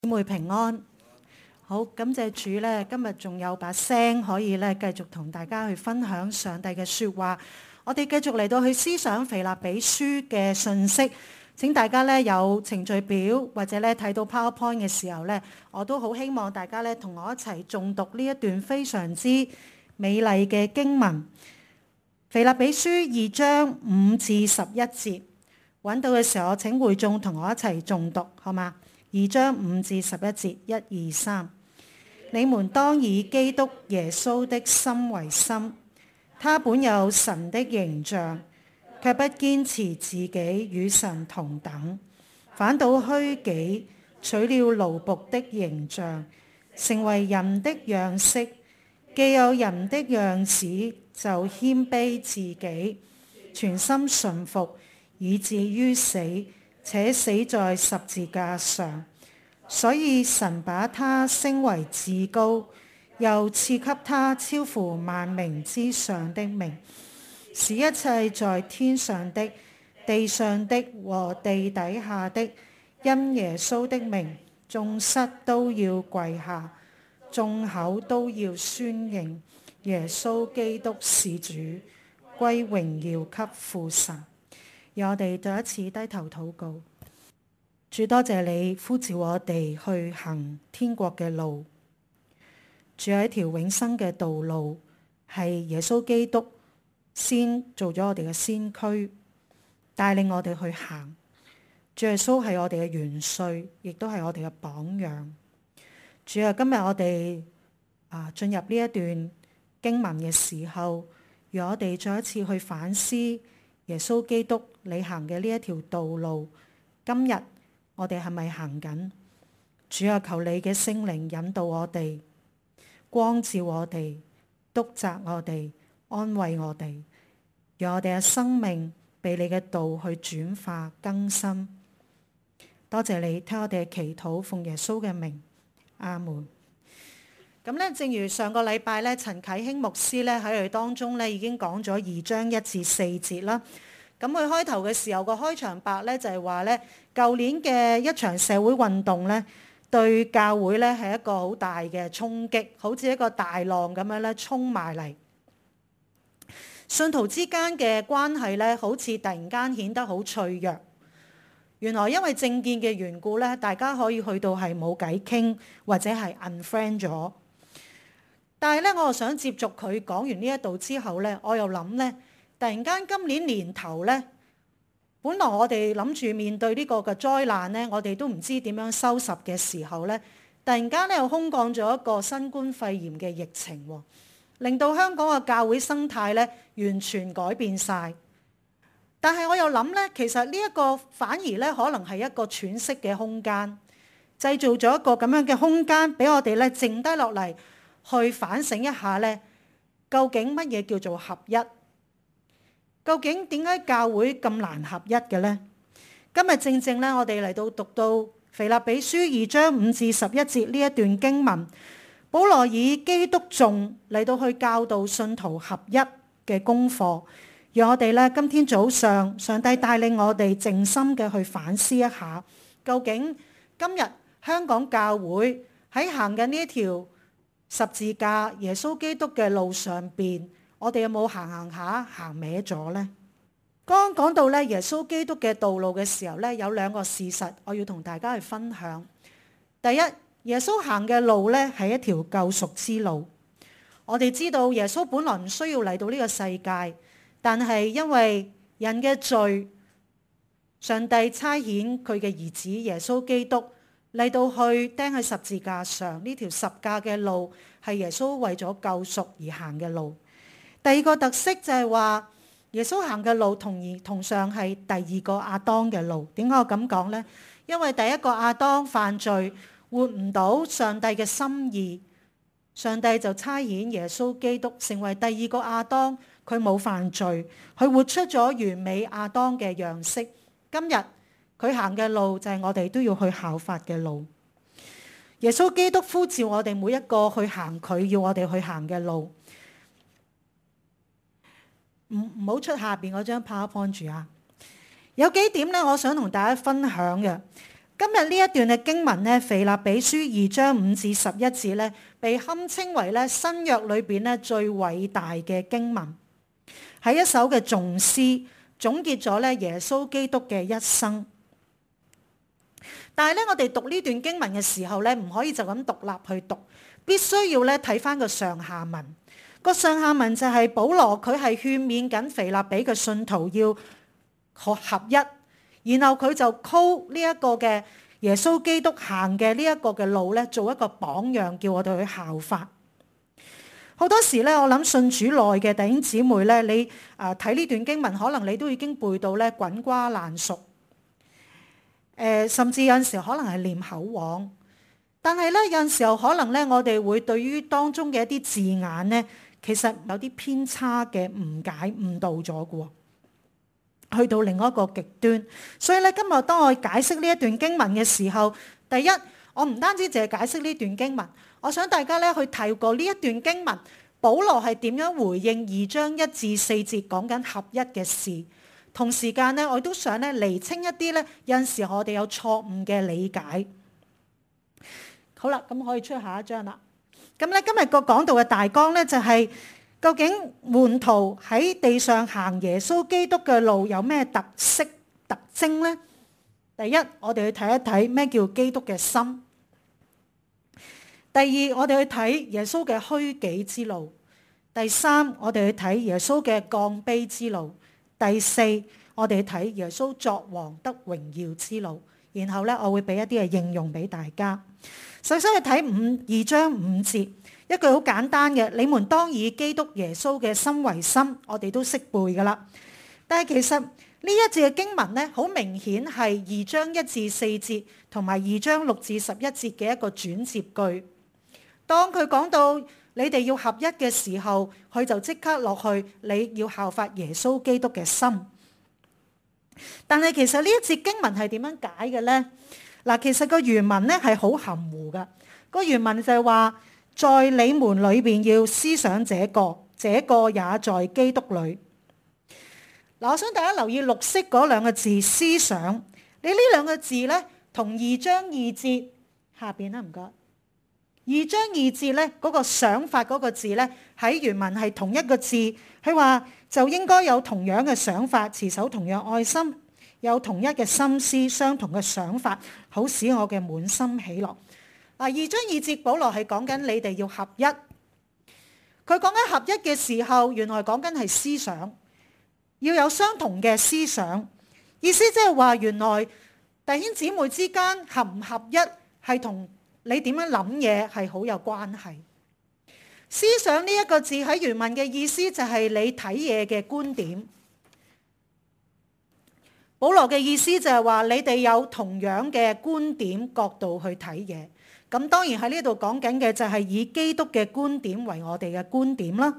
姊妹平安，好，感謝主咧，今日仲有把聲可以咧繼續同大家去分享上帝嘅說話。我哋繼續嚟到去思想腓立比書嘅信息，請大家咧有程序表或者咧睇到 PowerPoint 嘅時候咧，我都好希望大家咧同我一齊誦讀呢一段非常之美麗嘅經文。腓立比書2章5至11節，揾到嘅時候，請會眾同我一齊誦讀，好嗎？2章5至11節，1、2、3。你們當以基督耶穌的心為心，他本有神的形象，卻不堅持自己與神同等，反倒虛己，取了奴僕的形象，成為人的樣式。既有人的樣子，就謙卑自己，全心順服，以至於死，且死在十字架上。所以神把他升為至高，又賜給他超乎萬名之上的名，使一切在天上的、地上的和地底下的，因耶穌的名，眾膝都要跪下，眾口都要宣認耶穌基督是主，歸榮耀給父神。讓我哋再一次低頭禱告。主，多謝你呼召我哋去行天國嘅路。主，有一條永生嘅道路，係耶穌基督先做咗我哋嘅先驅，帶領我哋去行。主耶穌係我哋嘅元帥，亦都係我哋嘅榜樣。主啊，今日我哋進入呢一段經文嘅時候，讓我哋再一次去反思耶穌基督你行嘅呢一條道路。今日我哋係咪行緊？主啊，求你嘅聖靈引導我哋，光照我哋，督責我哋，安慰我哋，讓我哋嘅生命被你嘅道去轉化更新。多謝你聽我哋嘅祈禱，奉耶穌嘅名，阿門。咁咧，正如上個禮拜咧，陳啟興牧師咧喺佢當中咧已經講咗2章1至4節啦。咁佢開頭嘅時候個開場白咧就係話咧，舊年嘅一場社會運動咧，對教會咧係一個好大嘅衝擊，好似一個大浪咁樣咧衝埋嚟。信徒之間嘅關係咧，好似突然間顯得好脆弱。原來因為政見嘅緣故咧，大家可以去到係冇偈傾，或者係 unfriend 咗。但係咧，我又想接續佢講完呢一度之後咧，我又諗咧，突然間今年年頭咧，本來我哋諗住面對呢個嘅災難咧，我哋都唔知點樣收拾嘅時候咧，突然間咧又空降咗一個新冠肺炎嘅疫情，令到香港嘅教會生態咧完全改變晒。但係我又諗咧，其實呢一個反而咧可能係一個喘息嘅空間，製造咗一個咁樣嘅空間俾我哋咧靜低落嚟去反省一下咧，究竟乜嘢叫做合一？究竟點解教會咁難合一嘅呢？今日正正咧，我哋嚟到讀到腓立比書2章5至11節呢一段經文，保羅以基督頌嚟到去教導信徒合一嘅功課。讓我哋咧今天早上，上帝帶領我哋靜心嘅去反思一下，究竟今日香港教會喺行緊呢一條十字架耶穌基督嘅路上邊，我哋有冇行下行歪咗呢？剛剛講到咧耶穌基督嘅道路嘅時候咧，有2個事實我要同大家去分享。第一，耶穌行嘅路咧係一條救贖之路。我哋知道耶穌本來唔需要嚟到呢個世界，但係因為人嘅罪，上帝差遣佢嘅兒子耶穌基督嚟到去釘喺十字架上。呢條十架嘅路係耶穌為咗救贖而行嘅路。第二個特色就係話，耶穌行嘅路同上係第二個亞當嘅路。點解我咁講呢？因為第一個亞當犯罪，活唔到上帝嘅心意，上帝就差遣耶穌基督成為第二個亞當。佢冇犯罪，佢活出咗完美亞當嘅樣式。今日佢行嘅路就係我哋都要去效法嘅路。耶穌基督呼召我哋每一個去行佢要我哋去行嘅路。唔好出下邊嗰張 PowerPoint 住啊！有幾點咧，我想同大家分享嘅。 今日呢一段嘅經文咧，腓立比書2章5至11節咧，被堪稱為咧新約裏邊咧最偉大嘅經文，係一首嘅頌詩，總結咗咧耶穌基督嘅一生。但係咧，我哋讀呢段經文嘅時候咧，唔可以就咁獨立去讀，必須要咧睇翻個上下文。個上下文就係保羅佢係勸勉緊腓立比嘅信徒要合一，然後佢就 call 呢一個嘅耶穌基督行嘅呢一個嘅路咧，做一個榜樣，叫我哋去效法。好多時咧，我諗信主內嘅弟兄姊妹咧，你睇呢段經文，可能你都已經背到咧滾瓜爛熟。甚至有陣時候可能係念口簧，但係咧有陣時候可能咧，我哋會對於當中嘅一啲字眼咧，其實有啲偏差嘅誤解誤導咗嘅，去到另外一個極端。所以咧，今日當我解釋呢一段經文嘅時候，第一，我唔單止淨係解釋呢段經文，我想大家咧去睇過呢一段經文，保羅係點樣回應2章1至4節講緊合一嘅事。同時間咧，我都想咧釐清一啲咧，有陣時我哋有錯誤嘅理解。好啦，咁可以出下一章啦。咁咧今日個講道嘅大綱咧就係究竟門徒喺地上行耶穌基督嘅路有咩特色特徵咧？第一，我哋去睇一睇咩叫基督嘅心。第二，我哋去睇耶穌嘅虛己之路。第三，我哋去睇耶穌嘅降卑之路。第四，我哋睇耶穌作王得榮耀之路，然後咧我會俾一啲嘅應用俾大家。首先去睇2章5節，一句好簡單嘅，你們當以基督耶穌嘅心為心，我哋都識背噶啦。但係其實呢一節嘅經文咧，好明顯係2章1至4節同埋2章6至11節嘅一個轉接句。當佢講到你哋要合一嘅時候，佢就即刻落去你要效法耶穌基督嘅心。但係其實呢一節經文係點樣解嘅呢？嗱，其實個原文咧係好含糊噶。個原文就係話，在你們裏邊要思想這個也在基督裏。嗱，我想大家留意綠色嗰兩個字思想。你呢兩個字咧，同2章2節下邊啦，唔該。2章2節咧，嗰個想法嗰個字咧，喺原文係同一個字。佢話就應該有同樣嘅想法，持守同樣愛心，有同一嘅心思，相同嘅想法，好使我嘅滿心喜樂。嗱，2章2節保羅係講緊你哋要合一。佢講緊合一嘅時候，原來講緊係思想，要有相同嘅思想。意思即係話，原來弟兄姊妹之間合唔合一係同你點樣諗嘢係好有關係。思想呢一個字喺原文嘅意思就係你睇嘢嘅觀點。保羅嘅意思就係話你哋有同樣嘅觀點角度去睇嘢。咁當然喺呢度講緊嘅就係以基督嘅觀點為我哋嘅觀點啦。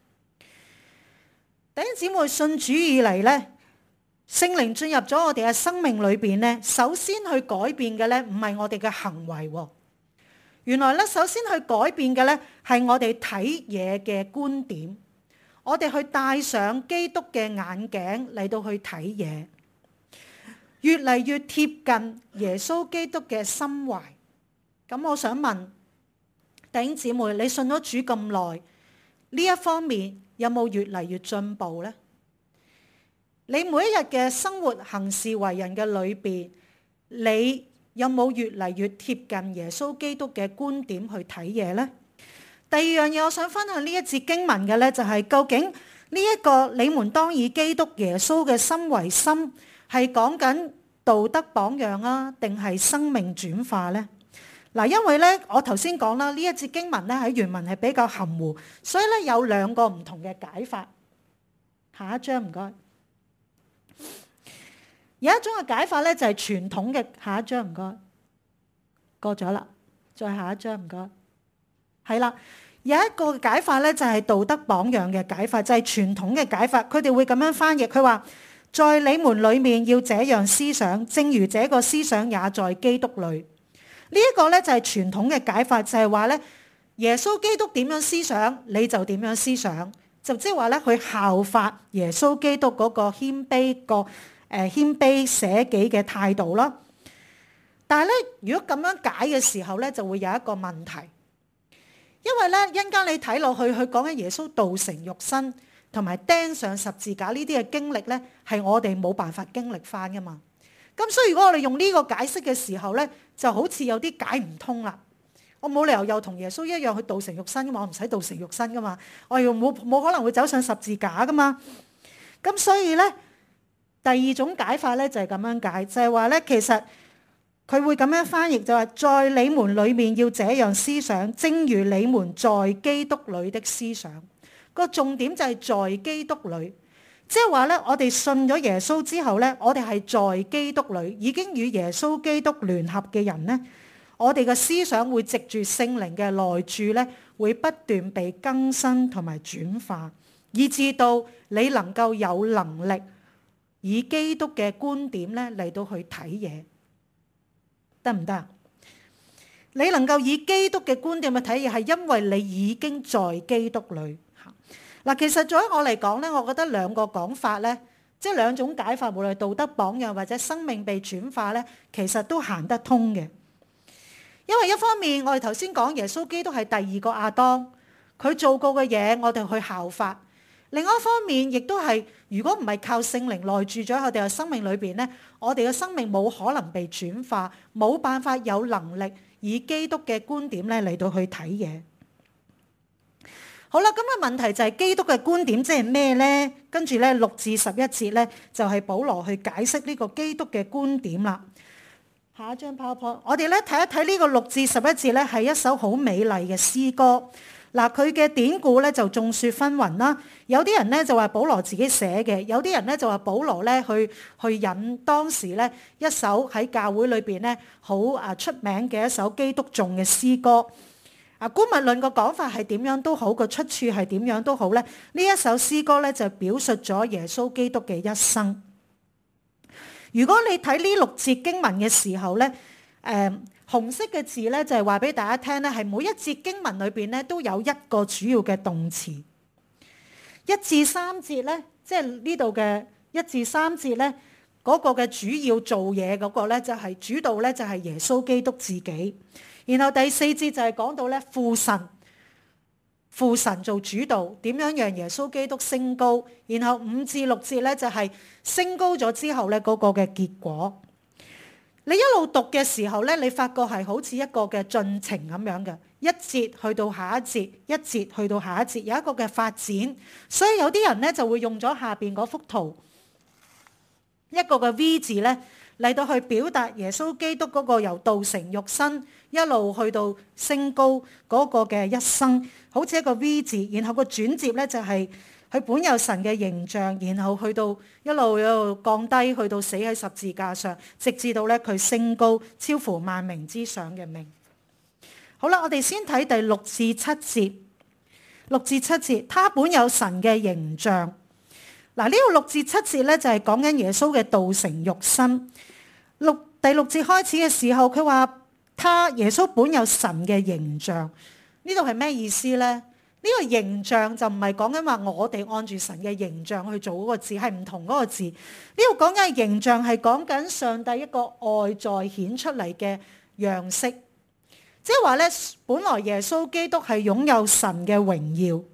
弟兄姊妹，信主以嚟呢，聖靈進入咗我哋嘅生命裏邊呢，首先去改變嘅呢唔係我哋嘅行為。原來咧，首先去改變嘅咧，係我哋睇嘢嘅觀點。我哋去戴上基督嘅眼鏡嚟到去睇嘢，越嚟越貼近耶穌基督嘅心懷。咁我想問弟兄姊妹，你信咗主咁耐，呢一方面有冇越嚟越進步呢？你每一日嘅生活行事為人嘅裏邊，你有冇越嚟越貼近耶穌基督嘅觀點去睇嘢呢？第二樣嘢我想分享呢一節經文嘅呢，就係究竟呢一個你們當以基督耶穌嘅心為心，係講緊道德榜樣啊，定係生命轉化呢？嗱，因為呢，我頭先講啦，呢一節經文呢喺原文係比較含糊，所以呢有兩個唔同嘅解法。下一章唔該。有一種嘅解法咧，就係傳統嘅。下一章唔該，過咗啦，再下一章唔該，係啦。有一個解法咧，就係道德榜樣嘅解法，就係傳統嘅解法。佢哋會咁樣翻譯，佢話在你們裏面要這樣思想，正如這個思想也在基督裏。呢一個咧就係傳統嘅解法，就係話咧耶穌基督點樣思想，你就點樣思想，就即係話咧去效法耶穌基督嗰個謙卑捨己嘅態度啦。 但係咧，如果咁樣解嘅時候咧，就會有一個問題，因為咧一陣間你睇落去，佢講緊耶穌道成肉身同埋釘上十字架呢啲嘅經歷咧，係我哋冇辦法經歷翻噶嘛。咁所以如果我哋用呢個解釋嘅時候咧，就好似有啲解唔通啦。我冇理由又同耶穌一樣去道成肉身噶嘛，我唔使道成肉身噶嘛，我又冇可能會走上十字架噶嘛。咁所以咧，第二種解法咧就係咁樣解，就係話咧，其實佢會咁樣翻譯，就係在你們裡面要這樣思想，正如你們在基督裡的思想。個重點就係在基督裡，即係話咧，我哋信咗耶穌之後咧，我哋係在基督裡，已經與耶穌基督聯合嘅人咧，我哋嘅思想會藉住聖靈嘅內住咧，會不斷被更新同埋轉化，以至到你能夠有能力以基督嘅觀點咧嚟到去睇嘢，得唔得？你能夠以基督嘅觀點去睇嘢，係因為你已經在基督裡。嗱，其實作為我嚟講咧，我覺得兩個講法咧，即係兩種解法，無論係道德榜樣或者生命被轉化咧，其實都行得通嘅。因為一方面，我哋頭先講耶穌基督係第二個亞當，佢做過嘅嘢，我哋去效法。另外一方面，亦都係如果唔係靠聖靈內住咗我哋嘅生命裏邊咧，我哋嘅生命冇可能被轉化，冇辦法有能力以基督嘅觀點咧嚟到去睇嘢。好啦，咁嘅問題就係基督嘅觀點即係咩呢？跟住咧6至11節咧就係保羅去解釋呢個基督嘅觀點啦。下一張 PowerPoint，我哋咧睇一睇呢個6至11節咧係一首好美麗嘅詩歌。嗱，佢嘅典故咧就眾說紛紜啦。有啲人咧就話保羅自己寫嘅，有啲人咧就話保羅咧去引當時咧一首喺教會裏邊咧好出名嘅一首基督頌嘅詩歌。姑勿論個講法係點樣都好，個出處係點樣都好咧，呢一首詩歌咧就表述咗耶穌基督嘅一生。如果你睇呢6節經文嘅時候咧，紅色嘅字咧就係話俾大家聽咧，係每一節經文裏邊咧都有一個主要嘅動詞。1至3節咧，即係呢度嘅1至3節咧，嗰個嘅主要做嘢嗰個咧就係主導咧就係耶穌基督自己。然後第4節就係講到咧父神做主導，點樣讓耶穌基督升高。然後5至6節咧就係升高咗之後咧嗰個嘅結果。你一路讀嘅時候咧，你發覺係好似一個嘅進程咁樣嘅，一節去到下一節，一節去到下一節，有一個嘅發展。所以有啲人咧就會用咗下邊嗰幅圖一個嘅 V 字咧嚟到去表達耶穌基督嗰個由道成肉身一路去到升高嗰個嘅一生，好似一個 V 字，然後個轉接咧就係佢本有神嘅形象，然後去到一路降低，去到死喺十字架上，直至到咧佢升高超乎萬名之上嘅名。好啦，我哋先睇第6至7節。6至7節，他本有神嘅形象。嗱，呢個6至7節咧就係講緊耶穌嘅道成肉身。第6節開始嘅時候，佢話他耶穌本有神嘅形象。呢度係咩意思呢？呢個形象就唔係講緊話我哋按住神嘅形象去做嗰個字，係唔同嗰個字。呢度講緊嘅形象係講緊上帝一個外在顯出嚟嘅樣式，即係話咧，本來耶穌基督係擁有神嘅榮耀，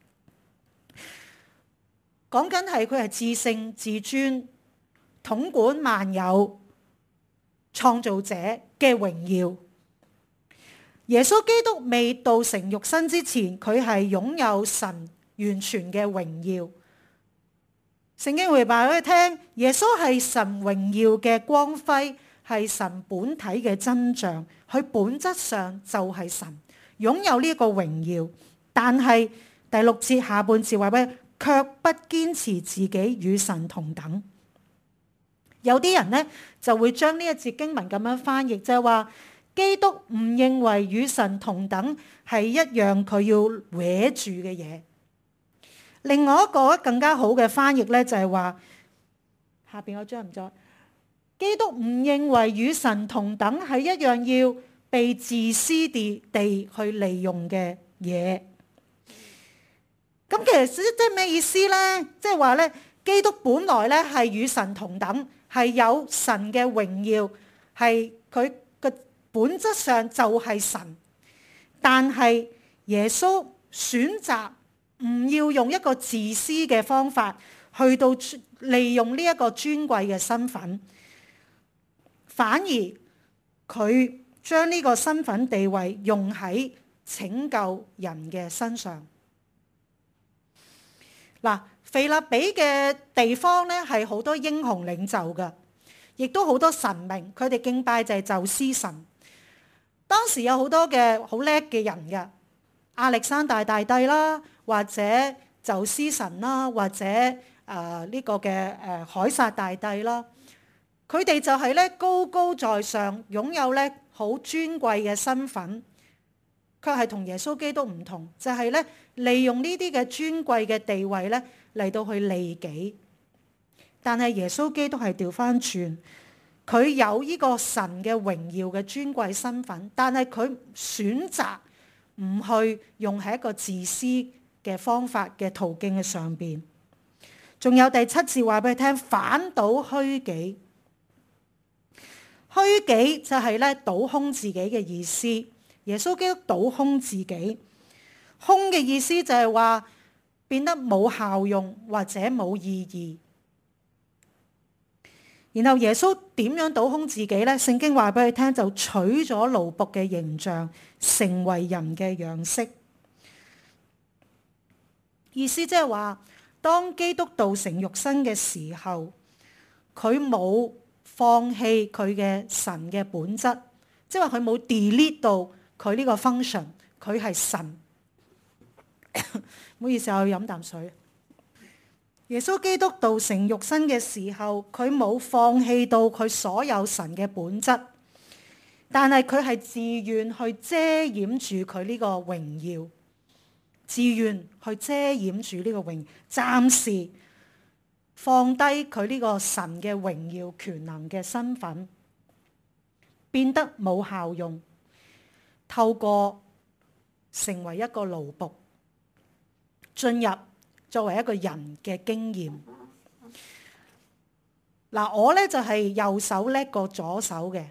講緊係佢係至聖至尊、統管萬有、創造者嘅榮耀。耶穌基督未道成肉身之前，佢係擁有神完全嘅榮耀。聖經會話俾佢聽，耶穌係神榮耀嘅光輝，係神本體嘅真像，佢本質上就係神，擁有呢個榮耀。但係第6節下半節話俾，卻不堅持自己與神同等。有啲人呢就會將呢一節經文咁樣翻譯，就係話基督唔認為與神同等係一樣佢要搲住嘅嘢。另外一個更加好嘅翻譯呢，就係話，下邊嗰張唔再，基督唔認為與神同等係一樣要被自私地去利用嘅嘢。咁其實即係咩意思呢？即係話呢，基督本來呢係與神同等，係有神嘅榮耀，係佢本質上就係神，但係耶穌選擇唔要用一個自私嘅方法去到利用呢一個尊貴嘅身份，反而佢將呢個身份地位用喺拯救人嘅身上。嗱，腓立比嘅地方咧係好多英雄領袖嘅，亦都好多神明，佢哋敬拜就係宙斯神。當時有好多嘅好叻嘅人嘅，亞歷山大大帝啦，或者宙斯神啦，或者呢個嘅凱撒大帝啦，佢哋就係咧高高在上，擁有咧好尊貴嘅身份，卻係同耶穌基督唔同，就係咧利用呢啲嘅尊貴嘅地位咧嚟到去利己。但係耶穌基督係調翻轉，佢有呢個神嘅榮耀嘅尊貴身份，但係佢選擇唔去用喺一個自私嘅方法嘅途徑嘅上邊。仲有第7節話俾佢聽，反倒虛己。虛己就係咧倒空自己嘅意思。耶穌基督倒空自己，空嘅意思就係話變得冇效用或者冇意義。然後耶穌點樣倒空自己呢？聖經話俾佢聽，就取咗奴僕嘅形象，成為人嘅樣式。意思即係話，當基督道成肉身嘅時候，佢冇放棄佢嘅神嘅本質，即係話佢冇 delete 到佢呢個 function， 佢係神。唔好意思，我要飲啖水。耶穌基督道成肉身嘅時候，佢冇放棄到佢所有神嘅本質，但係佢係自願去遮掩住佢呢個榮耀，自願去遮掩住呢個榮耀，暫時放低佢呢個神嘅榮耀權能嘅身份，變得冇效用，透過成為一個奴僕，進入作為一個人嘅經驗。嗱，我咧就係右手叻過左手嘅。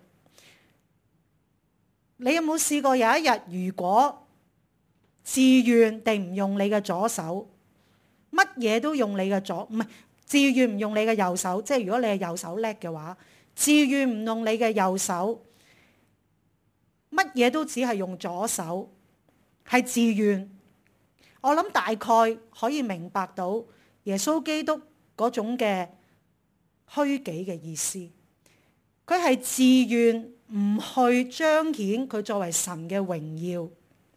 你有冇試過有一日，如果自願地唔用你嘅左手，乜嘢都用你嘅唔係自願唔用你嘅右手，即係如果你係右手叻嘅話，自願唔用你嘅右手，乜嘢都只係用左手，係自願。我諗大概可以明白到耶穌基督嗰種嘅虛己嘅意思，佢係自願唔去彰顯佢作為神嘅榮耀，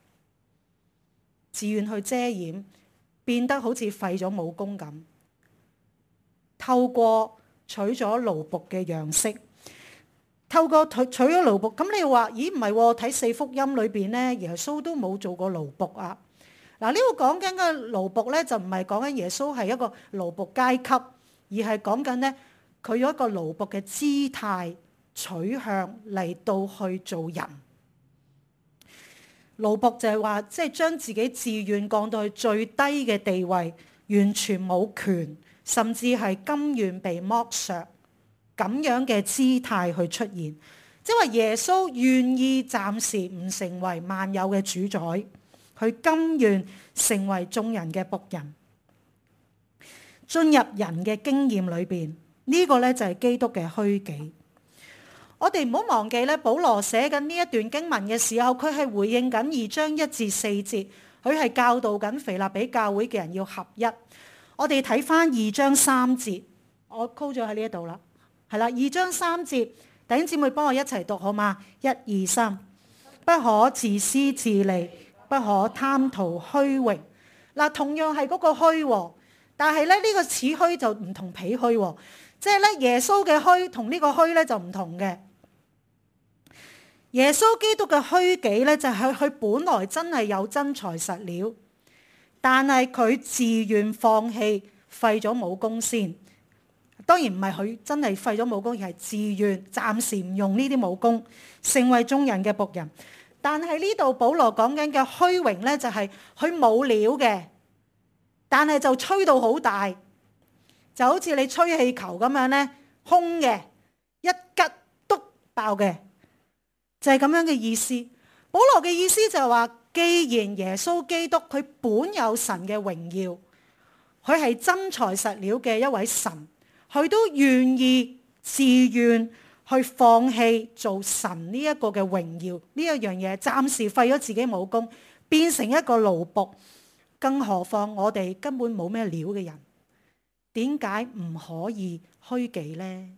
自願去遮掩，變得好似廢咗武功咁，透過取咗奴僕嘅樣式，透過取咗奴僕。咁你話，咦，唔係喎？睇4福音裏邊咧，耶穌都冇做過奴僕啊。嗱，呢個講緊嘅奴僕咧，就唔係講緊耶穌係一個奴僕階級，而係講緊咧佢有一個奴僕嘅姿態取向嚟到去做人。奴僕就係話，即係將自己自願降到去最低嘅地位，完全冇權，甚至係甘願被剝削咁樣嘅姿態去出現。即係話耶穌願意暫時唔成為萬有嘅主宰。佢甘願成為眾人嘅僕人，進入人嘅經驗裏邊，呢個咧就係基督嘅虛己。我哋唔好忘記咧，保羅寫緊呢一段經文嘅時候，佢係回應緊2章1至4節，佢係教導緊腓立比教會嘅人要合一。我哋睇翻2章3節，我 call 咗喺呢一度啦，係啦，2章3節，弟兄姊妹幫我一齊讀好嗎？1、2、3，不可自私自利。不可貪圖虛榮。嗱，同樣係嗰個虛，但係咧呢個似虛就唔同彼虛，即係咧耶穌嘅虛同呢個虛咧就唔同嘅。耶穌基督嘅虛己咧就係佢本來真係有真材實料，但係佢自願放棄廢咗武功先。當然唔係佢真係廢咗武功，而係自願暫時唔用呢啲武功，成為眾人嘅僕人。但係呢度保羅講緊嘅虛榮咧，就係佢冇料嘅，但係就吹到好大，就好似你吹氣球咁樣咧，空嘅一吉篤爆嘅。 就係咁樣嘅意思。保羅嘅意思就係話，既然耶穌基督佢本有神嘅榮耀，佢係真材實料嘅一位神，佢都願意自願去放棄做神呢一個嘅榮耀呢一樣嘢，暫時廢咗自己武功，變成一個奴僕。更何況我哋根本冇咩料嘅人，點解唔可以虛己呢？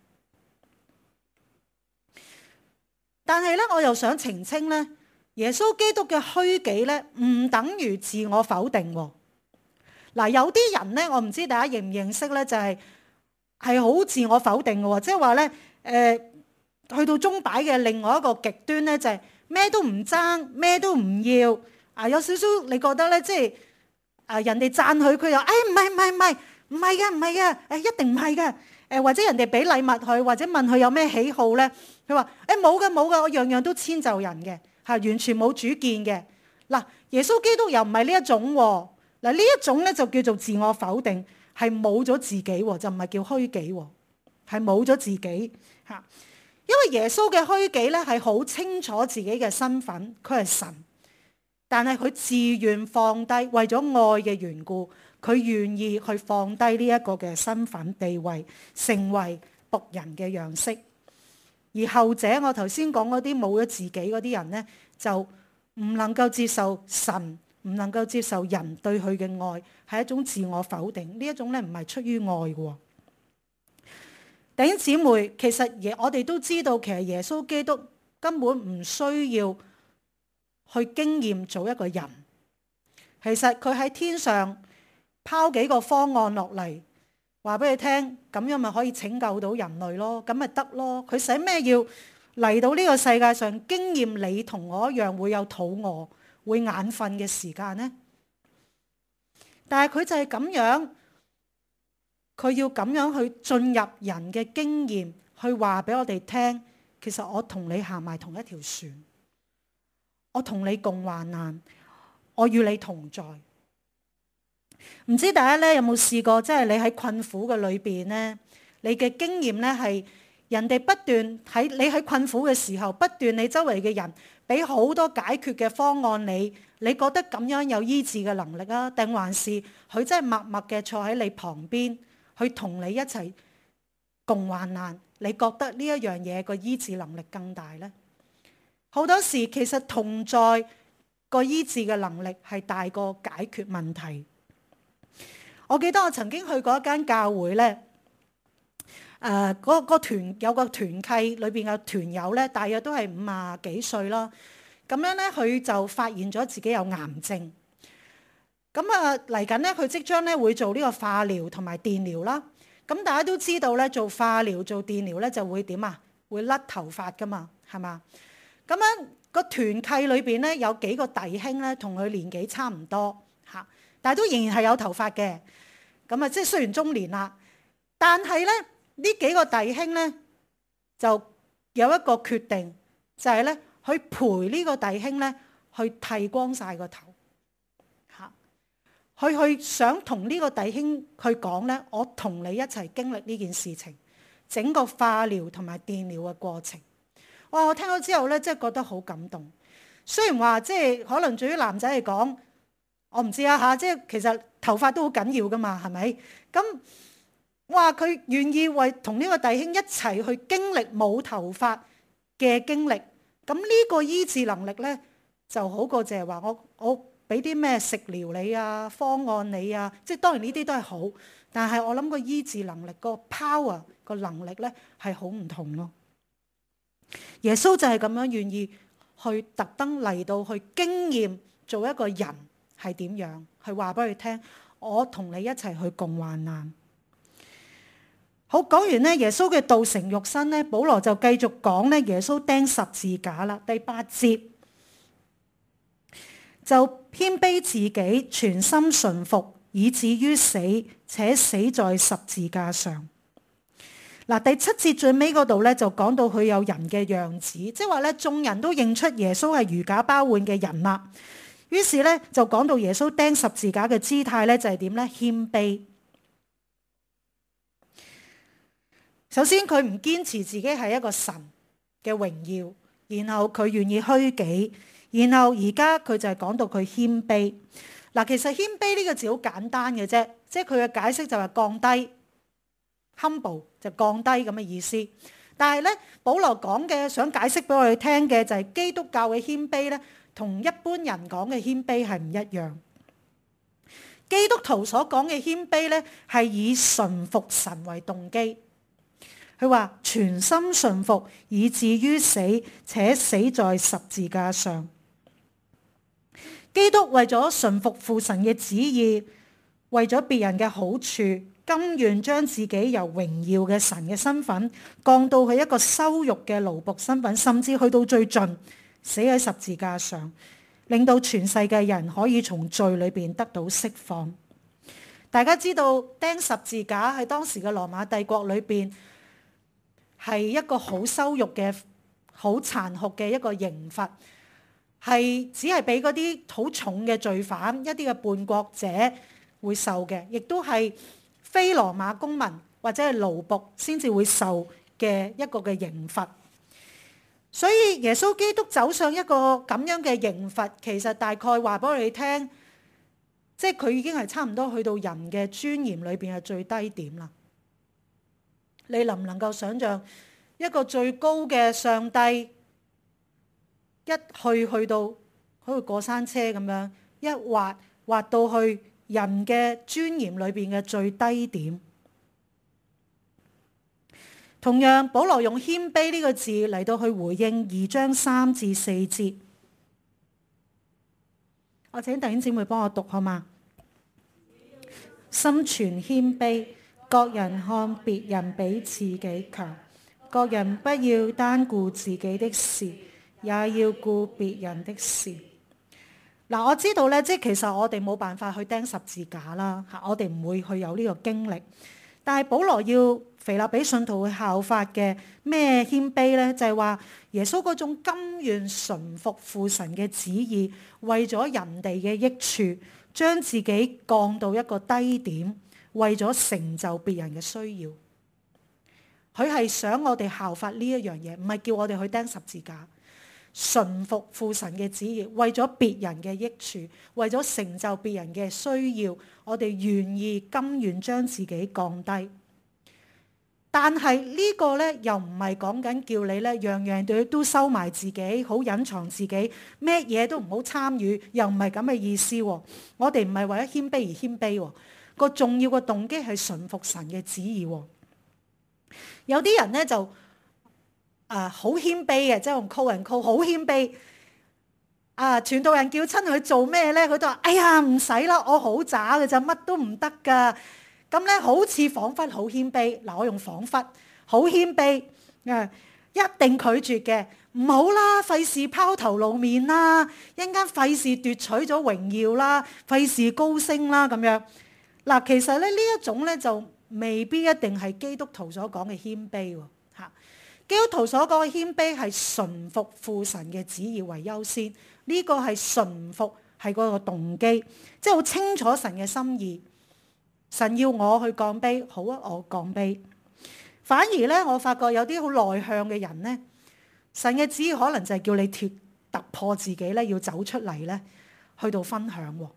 但係咧，我又想澄清咧，耶穌基督嘅虛己咧，唔等於自我否定。嗱，有啲人咧，我唔知大家認唔認識咧，就係好自我否定嘅，即係話咧，去到鐘擺嘅另外一個極端咧，就係咩都唔爭，咩都唔要。有少少你覺得咧，即係人哋讚佢，佢又唔係嘅，一定唔係嘅。或者人哋俾禮物佢，或者問佢有咩喜好咧，佢話冇嘅，我樣樣都遷就人嘅，完全冇主見嘅。嗱，耶穌基督又唔係呢一種喎。嗱，呢一種咧就叫做自我否定，係冇咗自己，就唔係叫虛己，係冇咗自己嚇。因為耶穌嘅虛己咧係好清楚自己嘅身份，佢係神，但係佢自願放低，為咗愛嘅緣故，佢願意去放低呢一個嘅身份地位，成為僕人嘅樣式。而後者，我頭先講嗰啲冇咗自己嗰啲人咧，就唔能夠接受神，唔能夠接受人對佢嘅愛，係一種自我否定。呢一種咧唔係出於愛嘅。弟兄姊妹，其實我哋都知道，其實耶穌基督根本唔需要去經驗做一個人。其實佢喺天上拋幾個方案落嚟，話俾你聽，咁樣咪可以拯救到人類咯，咁咪得咯。佢使咩要嚟到呢個世界上經驗你同我一樣會有肚餓、會眼瞓嘅時間呢？但係佢就係咁樣，佢要咁樣去進入人嘅經驗，去話俾我哋聽，其實我同你行埋同一條船，我同你共患難，我與你同在。唔知大家咧有冇試過，即係你喺困苦嘅裏邊咧，你嘅經驗咧係人哋不斷你喺困苦嘅時候，不斷你周圍嘅人俾好多解決嘅方案你覺得咁樣有醫治嘅能力啊？定還是佢真係默默嘅坐喺你旁邊，去同你一齊共患難？你覺得呢一樣嘢個醫治能力更大呢？好多時其實同在個醫治嘅能力係大過解決問題。我記得我曾經去過一間教會咧，個團有個團契，裏邊嘅團友咧，大約都係50幾歲啦。咁樣咧，佢就發現咗自己有癌症。咁嚟緊咧，佢即將咧會做呢個化療同埋電療啦。咁大家都知道咧，做化療做電療咧就會點啊？會甩頭髮噶嘛，係嘛？咁樣個團契裏邊咧有幾個弟兄咧，同佢年紀差唔多嚇，但係都仍然係有頭髮嘅。咁即係雖然中年啦，但係咧呢幾個弟兄咧就有一個決定，就係咧去陪呢個弟兄咧去剃光晒個頭嚇，去想同呢個弟兄去講咧，我同你一齊經歷呢件事情，整個化療同埋電療嘅過程。哇！我聽到之後咧，真係覺得好感動。雖然話即係可能對於男仔嚟講，我唔知啊嚇，即係其實頭髮都好緊要噶嘛，係咪？咁哇，佢願意為同呢個弟兄一齊去經歷冇頭髮嘅經歷，咁呢個醫治能力咧就好過就係話我俾啲咩食療你啊、方案你啊，即係當然呢啲都係好，但係我諗個醫治能力個 power 個能力咧係好唔同咯。耶穌就係咁樣願意去特登嚟到去經驗做一個人係點樣，去話俾佢聽，我同你一齊去共患難。好，講完咧耶穌嘅道成肉身咧，保羅就繼續講咧耶穌釘十字架啦。第8節就謙卑自己，全心順服，以至於死，且死在十字架上。嗱，第7節最尾嗰度咧就講到佢有人嘅樣子，即係話咧眾人都認出耶穌係如假包換嘅人啦。於是咧就講到耶穌釘十字架嘅姿態咧就係點咧？謙卑。首先佢唔堅持自己係一個神嘅榮耀， 然後佢願意虛己，然後而家佢就係講到佢謙卑。嗱，其實謙卑呢個字好簡單嘅啫，即係佢嘅解釋就係降低 ，humble 就降低咁嘅意思。但係咧，保羅講嘅想解釋俾我哋聽嘅就係基督教嘅謙卑咧，同一般人講嘅謙卑係唔一樣。基督徒所講嘅謙卑咧，係以順服神為動機。佢話全心順服，以至於死，且死在十字架上。基督為咗順服父神嘅旨意，為咗別人嘅好處，甘願將自己由榮耀嘅神嘅身份降到去一個羞辱嘅奴僕身份，甚至去到最盡，死喺十字架上，令到全世界人可以從罪裏邊得到釋放。大家知道釘十字架喺當時嘅羅馬帝國裏邊係一個好羞辱嘅、好殘酷嘅一個刑罰。係只係俾嗰啲好重嘅罪犯、一啲嘅叛國者會受嘅，亦都係非羅馬公民或者係奴僕先至會受嘅一個嘅刑罰。所以耶穌基督走上一個咁樣嘅刑罰，其實大概話俾我哋聽，即係佢已經係差唔多去到人嘅尊嚴裏邊嘅最低點啦。你能唔能夠想像一個最高嘅上帝？一去到好似過山車咁樣，一滑到去人嘅尊嚴裏邊嘅最低點。同樣，保羅用謙卑呢個字嚟到去回應2章3至4節。我請弟兄姊妹幫我讀好嗎？心存謙卑，各人看別人比自己強，各人不要單顧自己的事，也要顧別人的事。嗱，我知道咧，即係其實我哋冇辦法去釘十字架啦，我哋唔會去有呢個經歷。但係保羅要腓立比信徒去效法嘅咩謙卑咧？就係話耶穌嗰種甘願順服父神嘅旨意，為咗人哋嘅益處，將自己降到一個低點，為咗成就別人嘅需要。佢係想我哋效法呢一樣嘢，唔係叫我哋去釘十字架。順服父神嘅旨意，為咗別人嘅益處，為咗成就別人嘅需要，我哋願意甘願將自己降低。但係呢個咧，又唔係講緊叫你咧樣樣都收埋自己，好隱藏自己，咩嘢都唔好參與，又唔係咁嘅意思。我哋唔係為咗謙卑而謙卑，個重要嘅動機係順服神嘅旨意。有啲人咧就好謙卑嘅，即係用 call and call，好謙卑。傳道人叫親佢做咩咧？佢都話：哎呀，唔使啦，我好渣嘅咋，乜都唔得噶。咁咧，好似彷彿好謙卑。嗱，我用彷彿好謙卑，一定拒絕嘅。唔好啦，費事拋頭露面啦，一陣間費事奪取咗榮耀啦，費事高升啦咁樣。嗱，其實咧呢一種咧就未必一定係基督徒所講嘅謙卑喎。基督徒所講嘅謙卑係順服父神嘅旨意為優先，呢個係順服係嗰個動機，即係好清楚神嘅心意。神要我去降卑，好啊，我降卑。反而咧，我發覺有啲好內向嘅人咧，神嘅旨意可能就係叫你突破自己咧，要走出嚟咧，去到分享喎。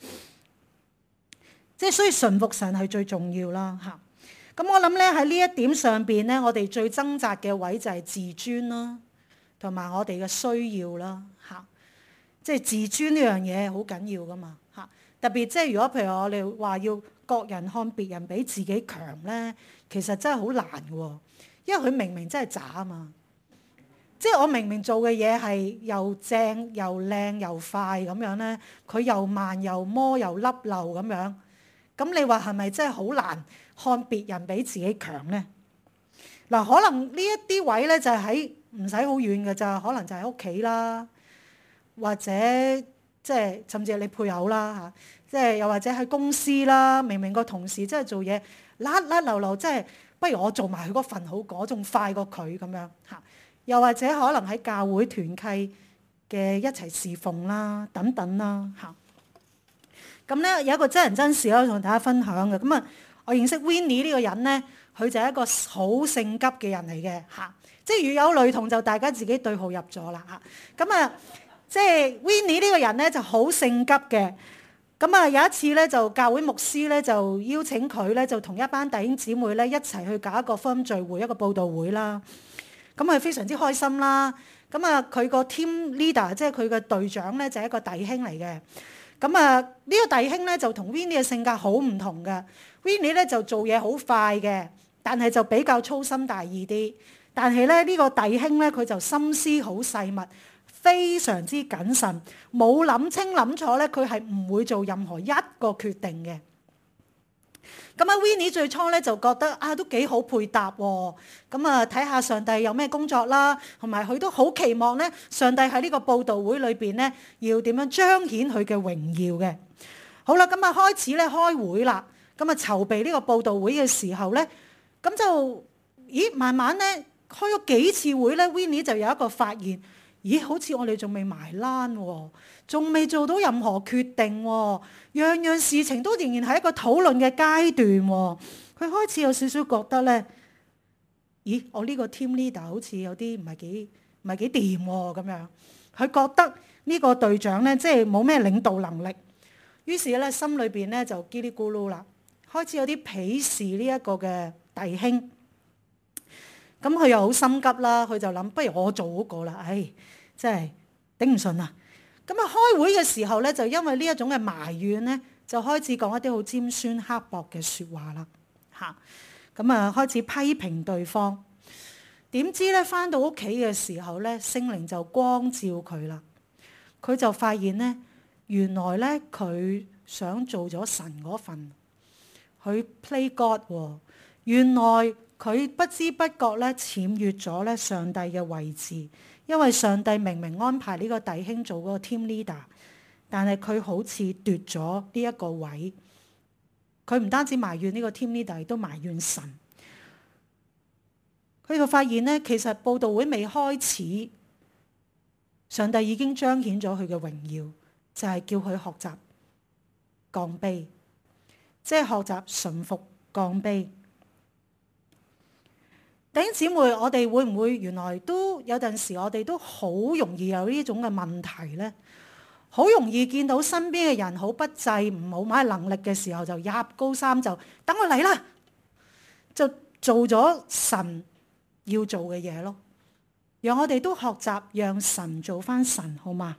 即係所以順服神係最重要啦。咁我諗咧喺呢一點上邊咧，我哋最掙扎嘅位就係自尊啦，同埋我哋嘅需要啦。即係自尊呢樣嘢好緊要噶嘛。特別即係如果譬如我哋話要各人看別人比自己強咧，其實真係好難嘅，因為佢明明真係渣啊嘛。即係我明明做嘅嘢係又正又靚又快咁樣咧，佢又慢又摸又甩漏咁樣。咁你話係咪真係好難看別人比自己強咧？嗱，可能呢一啲位咧就係喺唔使好遠嘅咋，可能就喺屋企啦，或者即係甚至係你配偶啦即係又或者喺公司啦，明明個同事真係做嘢甩漏漏，即係不如我做埋佢嗰份好，我仲快過佢咁樣又或者可能喺教會團契嘅一齊侍奉啦，等等啦咁咧有一個真人真事可以同大家分享嘅。咁我認識 Winnie 呢個人咧，佢就係一個好性急嘅人嚟嘅即係如有雷同就大家自己對號入座啦嚇。咁啊，即係 Winnie 呢個人咧就好性急嘅。咁啊有一次咧就教會牧師咧就邀請佢咧就同一班弟兄姊妹咧一齊去搞一個福音聚會，一個佈道會啦。咁啊非常之開心啦。咁啊佢個 team leader 即係佢嘅隊長咧就係一個弟兄嚟嘅。咁啊呢個弟兄咧就同 Winnie 嘅性格好唔同嘅。Winnie 咧就做嘢好快嘅，但係就比較粗心大意啲。但係咧呢個弟兄咧佢就心思好細密，非常之謹慎，冇諗清諗楚咧，佢係唔會做任何一個決定嘅。咁啊 Winnie 最初咧就覺得都幾好配搭喎。咁啊睇下上帝有咩工作啦，同埋佢都好期望咧上帝喺呢個佈道會裏邊咧要點樣彰顯佢嘅榮耀嘅。好啦，咁啊開始咧開會啦。咁啊籌備呢個佈道會嘅時候咧，咁就慢慢咧開咗幾次會咧 Winnie 就有一個發現。好似我哋仲未埋欄喎，仲未做到任何決定喎，樣樣事情都仍然係一個討論嘅階段喎。佢開始有少少覺得咧，我呢個 team leader 好似有啲唔係幾掂喎咁樣。佢覺得呢個隊長咧，即係冇咩領導能力，於是咧心裏邊咧就嘰哩咕嚕啦，開始有啲鄙視呢一個嘅弟兄。咁佢又好心急啦，佢就諗不如我做嗰個啦，真係頂唔順啊！咁啊開會嘅時候咧，就因為呢一種嘅埋怨咧，就開始講一啲好尖酸刻薄嘅説話啦，咁啊開始批評對方。點知咧返到屋企嘅時候咧，聖靈就光照佢啦，佢就發現咧，原來咧佢想做咗神嗰份，佢 play God 喎，原來佢不知不覺咧僭越咗咧上帝嘅位置，因為上帝明明安排呢個弟兄做嗰個 team leader，但係佢好似奪咗呢一個位。佢唔單止埋怨呢個 team leader，亦都埋怨神。佢就發現咧，其實佈道會未開始，上帝已經彰顯咗佢嘅榮耀，就係叫佢學習降卑，即係學習順服降卑。弟兄姊妹，我哋會唔會原來都有陣時，我哋都好容易有呢種嘅問題呢？好容易見到身邊嘅人好不濟，唔冇乜能力嘅時候，就入高三就等我嚟啦，就做咗神要做嘅嘢咯。讓我哋都學習讓神做返神，好嗎？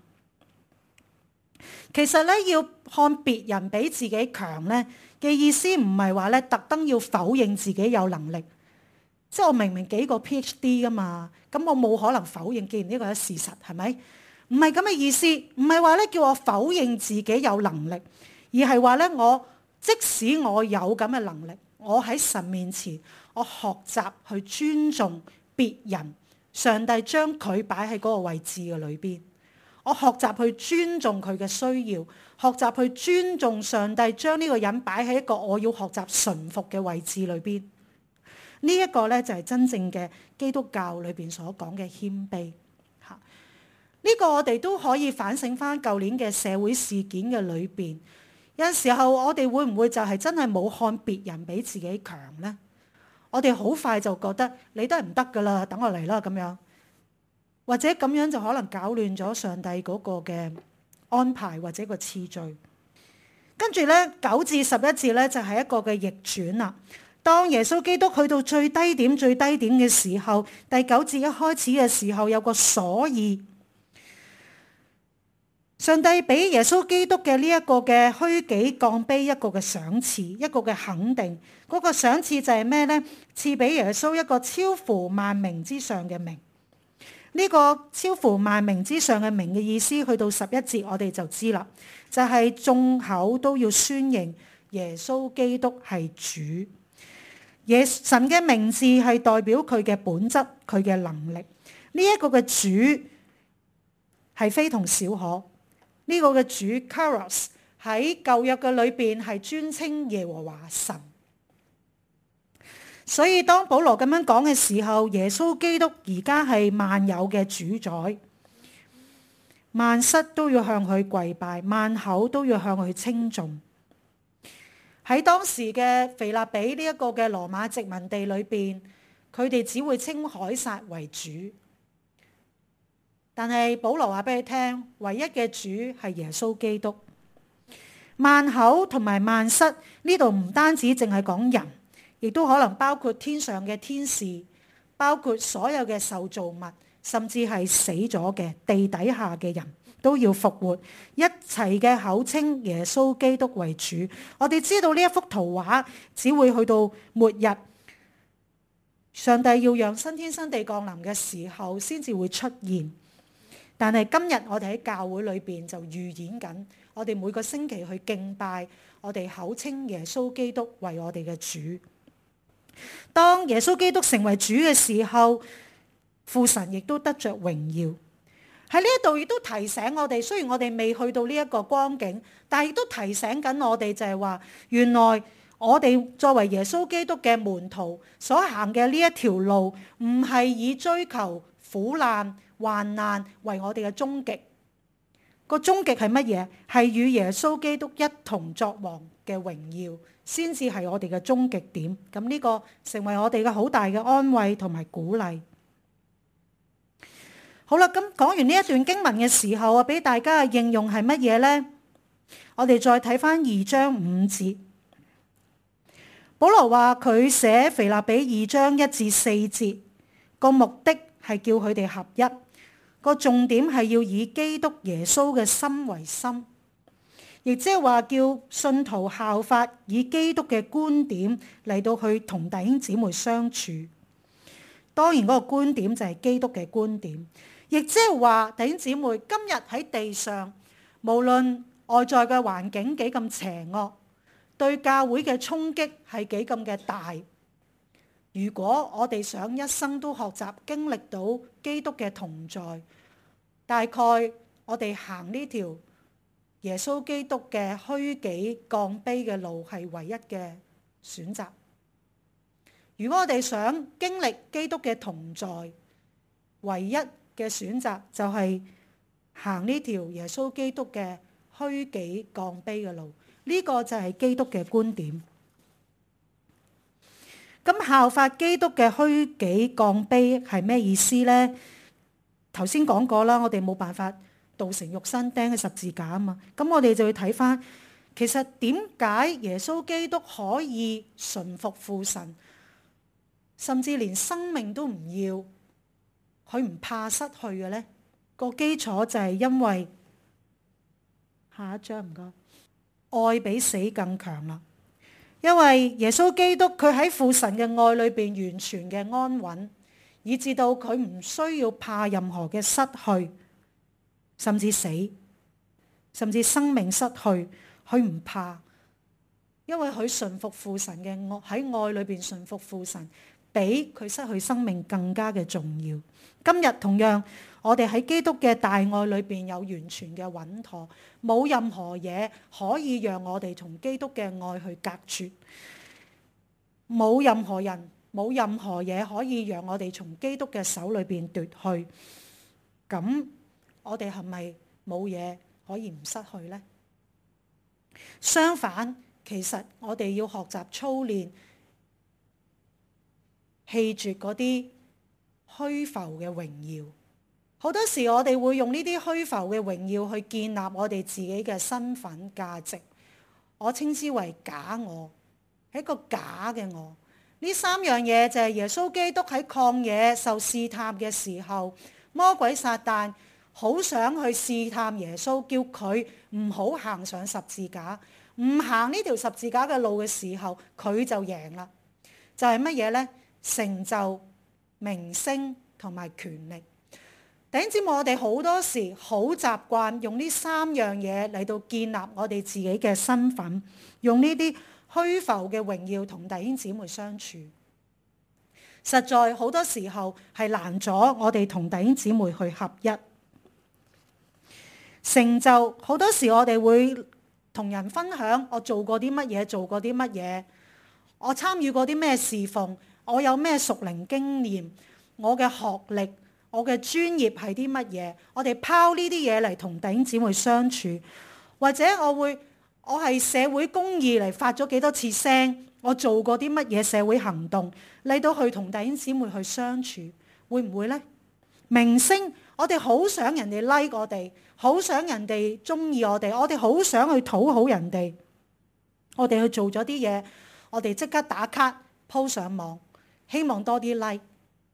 其實咧，要看別人比自己強咧嘅意思，唔係話咧特登要否認自己有能力。即係我明明幾個 PhD 噶嘛，咁我冇可能否認，既然呢個係事實，係咪？唔係咁嘅意思，唔係話咧叫我否認自己有能力，而係話咧我即使我有咁嘅能力，我喺神面前，我學習去尊重別人，上帝將佢擺喺嗰個位置嘅裏邊，我學習去尊重佢嘅需要，學習去尊重上帝將呢個人擺喺一個我要學習順服嘅位置裏邊。呢一個咧就係真正嘅基督教裏邊所講嘅謙卑嚇。呢個我哋都可以反省翻舊年嘅社會事件嘅裏邊，有陣時候我哋會唔會就係真係冇看別人比自己強呢？我哋好快就覺得你都係唔得噶啦，等我嚟啦咁樣，或者咁樣就可能搞亂咗上帝嗰個嘅安排或者個次序。跟住咧9至11節咧就係一個嘅逆轉啦。當耶穌基督去到最低點嘅時候，第9節一開始嘅時候有個所以，上帝俾耶穌基督嘅呢一個嘅虛己降卑一個嘅賞賜，一個嘅肯定。嗰個賞賜就係咩呢？賜俾耶穌一個超乎萬名之上嘅名。呢個超乎萬名之上嘅名嘅意思，去到11節我哋就知啦，就係眾口都要宣認耶穌基督係主。神嘅名字係代表佢嘅本質，佢嘅能力。呢一個嘅主係非同小可。呢個嘅主 Kyrios 喺舊約嘅裏邊係尊稱耶和華神。所以當保羅咁樣講嘅時候，耶穌基督而家係萬有嘅主宰，萬膝都要向佢跪拜，萬口都要向佢稱頌。喺當時嘅腓立比呢一個嘅羅馬殖民地裏邊， 佢哋只會稱凱撒為主。但係保羅話俾你聽，唯一嘅主係耶穌基督。萬口同埋萬室呢度唔單止淨係講人，亦都可能包括天上嘅天使，包括所有嘅受造物，甚至係死咗嘅地底下嘅人都要復活，一齊嘅口稱耶穌基督為主。我哋知道呢一幅圖畫只會去到末日，上帝要讓新天新地降臨嘅時候先至會出現。但係今日我哋喺教會裏邊就預演緊，我哋每個星期去敬拜，我哋口稱耶穌基督為我哋嘅主。當耶穌基督成為主嘅時候，父神亦都得着榮耀。喺呢一度亦都提醒我哋，雖然我哋未去到呢一個光景，但係亦都提醒緊我哋就係話，原來我哋作為耶穌基督嘅門徒所行嘅呢一條路，唔係以追求苦難患難為我哋嘅終極。個終極係乜嘢？係與耶穌基督一同作王嘅榮耀，先至係我哋嘅終極點。咁呢個成為我哋嘅好大嘅安慰同埋鼓勵。好啦，咁講完呢一段經文嘅時候，我俾大家嘅應用係乜嘢呢？我哋再睇翻2章5節，保羅話佢寫腓立比2章1至4節，個目的係叫佢哋合一。個重點係要以基督耶穌嘅心為心，亦即係話叫信徒效法以基督嘅觀點嚟到去同弟兄姊妹相處。當然嗰個觀點就係基督嘅觀點，亦即係話弟兄姊妹今日喺地上，無論外在嘅環境幾咁邪惡，對教會嘅衝擊係幾咁嘅大。如果我哋想一生都學習經歷到基督嘅同在，大概我哋行呢條耶穌基督嘅虛己降卑嘅路係唯一嘅選擇。如果我哋想經歷基督嘅同在，唯一嘅選擇就係行呢條耶穌基督嘅虛己降卑嘅路。呢個就係基督嘅觀點。咁效法基督嘅虛己降卑係咩意思呢？頭先講過啦，我哋冇辦法道成肉身釘喺十字架啊嘛。咁我哋就要睇翻，其實點解耶穌基督可以順服父神，甚至連生命都唔要，佢唔怕失去嘅呢？個基礎就係因為下一章唔該，愛比死更強啦。因為耶穌基督佢喺父神嘅愛裏邊完全嘅安穩，以至到佢唔需要怕任何嘅失去，甚至死，甚至生命失去，佢唔怕，因為佢順服父神嘅愛，喺愛裏邊順服父神，比佢失去生命更加嘅重要。今日同樣，我哋喺基督嘅大愛裏邊有完全嘅穩妥，冇任何嘢可以讓我哋同基督嘅愛去隔絕，冇任何人，冇任何嘢可以讓我哋從基督嘅手裏邊奪去。咁我哋係咪冇嘢可以唔失去呢？相反，其實我哋要學習操練，棄絕嗰啲虛浮嘅榮耀。好多時我哋會用呢啲虛浮嘅榮耀去建立我哋自己嘅身份價值，我稱之為假我，係一個假嘅我。呢三樣嘢就係耶穌基督喺曠野受試探嘅時候，魔鬼撒旦好想去試探耶穌，叫佢唔好行上十字架，唔行呢條十字架嘅路嘅時候，佢就贏啦。就係乜嘢呢？成就、名聲同埋權力。弟兄姊妹，我哋好多時好習慣用呢三樣嘢嚟到建立我哋自己嘅身份，用呢啲虛浮嘅榮耀同弟兄姊妹相處，實在好多時候係難咗我哋同弟兄姊妹去合一。成就，好多時我哋會同人分享我做過啲乜嘢，做過啲乜嘢，我參與過啲咩侍奉，我有咩屬靈經驗，我嘅學歷，我嘅專業係啲乜嘢？我哋拋呢啲嘢嚟同弟兄姊妹相處，或者我我係社會公義嚟發咗幾多次聲，我做過啲乜嘢社會行動嚟到去同弟兄姊妹去相處，會唔會呢？明星，我哋好想人哋 like 我哋，好想人哋中意我哋，我哋好想去討好人哋，我哋去做咗啲嘢，我哋即刻打卡 po 上網，希望多啲 like。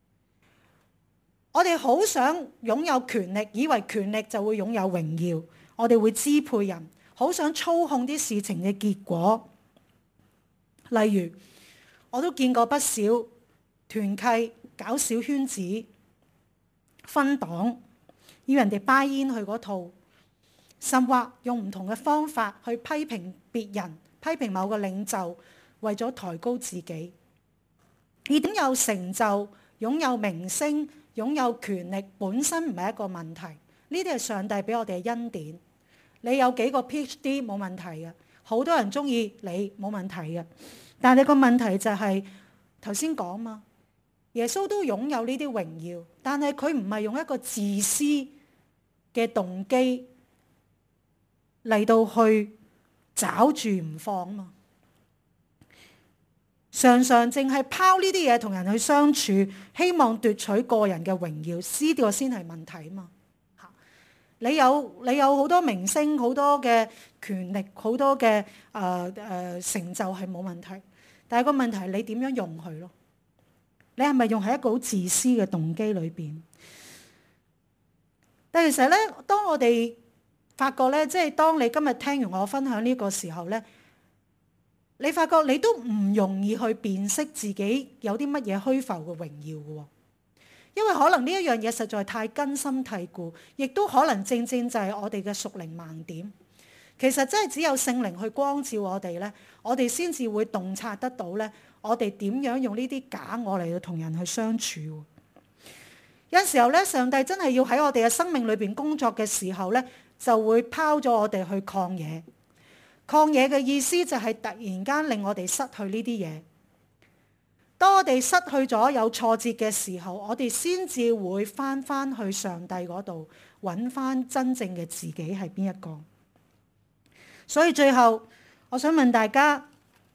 我哋好想擁有權力，以為權力就會擁有榮耀，我哋會支配人，好想操控啲事情嘅結果。例如，我都見過不少團契搞小圈子、分黨，要人哋 buy in 去嗰套，甚或用唔同嘅方法去批評別人、批評某個領袖，為咗抬高自己。而擁有成就、擁有名聲、擁有權力本身唔係一個問題，呢啲係上帝俾我哋嘅恩典。你有幾個 PhD 冇問題嘅，好多人中意你冇問題嘅。但係你個問題就係頭先講嘛，耶穌都擁有呢啲榮耀，但係佢唔係用一個自私嘅動機嚟到去找住唔放嘛。常常淨係拋呢啲嘢同人去相處，希望奪取個人嘅榮耀，呢個先係問題嘛。你有好多明星、好多嘅權力、好多嘅成就係冇問題，但係個問題係你點樣用佢咯？你係咪用喺一個好自私嘅動機裏邊？但其實咧，當我哋發覺咧，即係當你今日聽完我分享呢個時候咧，你發覺你都唔容易去辨識自己有啲乜嘢虛浮嘅榮耀嘅喎。因為可能呢一樣嘢實在太根深蒂固，亦都可能正正就係我哋嘅屬靈盲點。其實真係只有聖靈去光照我哋咧，我哋先至會洞察得到咧，我哋點樣用呢啲假我嚟到同人去相處。有時候咧，上帝真係要喺我哋嘅生命裏邊工作嘅時候咧，就會拋咗我哋去曠野。曠野嘅意思就係突然間令我哋失去呢啲嘢。當我哋失去咗有挫折嘅時候，我哋先至會翻去上帝嗰度揾翻真正嘅自己係邊一個。所以最後，我想問大家，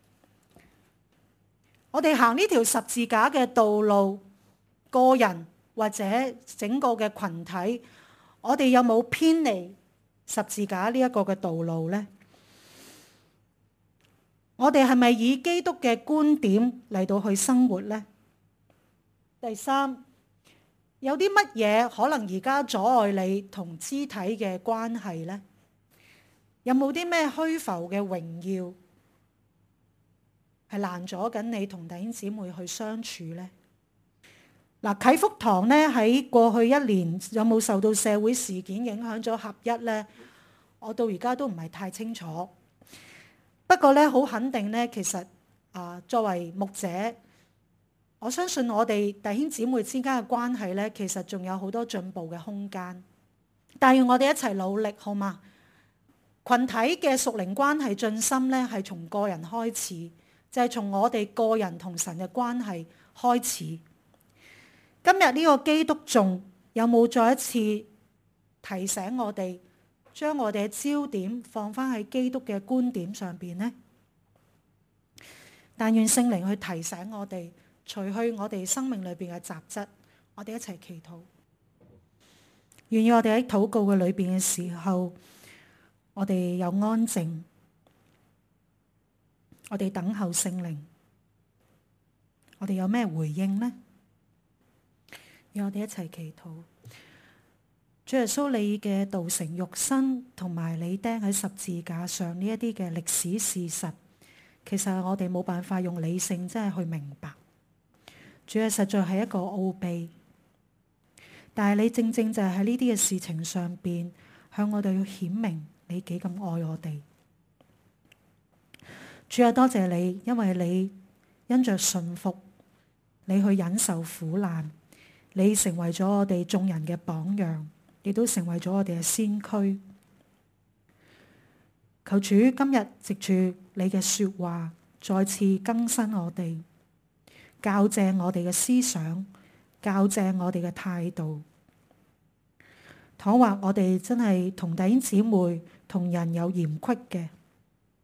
我哋行呢條十字架嘅道路，個人或者整個嘅群體，我哋有冇偏離十字架呢一個嘅道路呢？我哋係咪以基督嘅觀點嚟到去生活呢？第三，有啲乜嘢可能而家阻礙你同肢體嘅關係呢？有冇啲咩虛浮嘅榮耀係攔阻緊你同弟兄姊妹去相處呢？嗱，啟福堂咧喺過去一年有冇受到社會事件影響咗合一呢？我到而家都唔係太清楚。不過咧，好肯定咧，其實作為牧者，我相信我哋弟兄姊妹之間嘅關係咧，其實仲有好多進步嘅空間。但係我哋一齊努力，好嗎？群體嘅屬靈關係進深咧，係從個人開始，就係從我哋個人同神嘅關係開始。今日呢個基督頌有冇再一次提醒我哋？將我哋嘅焦點放翻喺基督嘅觀點上邊呢？但願聖靈去提醒我哋，除去我哋生命裏邊嘅雜質。我哋一齊祈禱，願意我哋喺禱告嘅裏邊嘅時候，我哋有安靜，我哋等候聖靈，我哋有咩回應呢？讓我哋一齊祈禱。主耶穌，你嘅道成肉身，同埋你釘喺十字架上呢一啲嘅歷史事實，其實我哋冇辦法用理性真係去明白。主啊，實在係一個奧秘，但係你正正就係喺呢啲嘅事情上邊，向我哋要顯明你幾咁愛我哋。主啊，多謝你，因為你因着順服，你去忍受苦難，你成為咗我哋眾人嘅榜樣，亦都成為咗我哋嘅先驅。求主今日藉住你嘅說話，再次更新我哋，校正我哋嘅思想，校正我哋嘅態度。倘或我哋真係同弟兄姊妹同人有嫌隙嘅，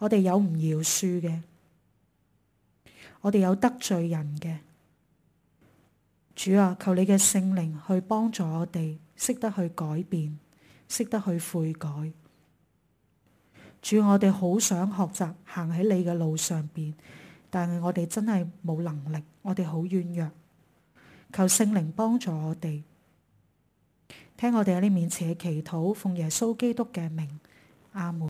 我哋有唔饒恕嘅，我哋有得罪人嘅。主啊，求你嘅聖靈去幫助我哋，識得去改變，識得去悔改。主，我哋好想學習行喺你嘅路上邊，但係我哋真係冇能力，我哋好軟弱。求聖靈幫助我哋，聽我哋喺你面前嘅祈禱，奉耶穌基督嘅名，阿門。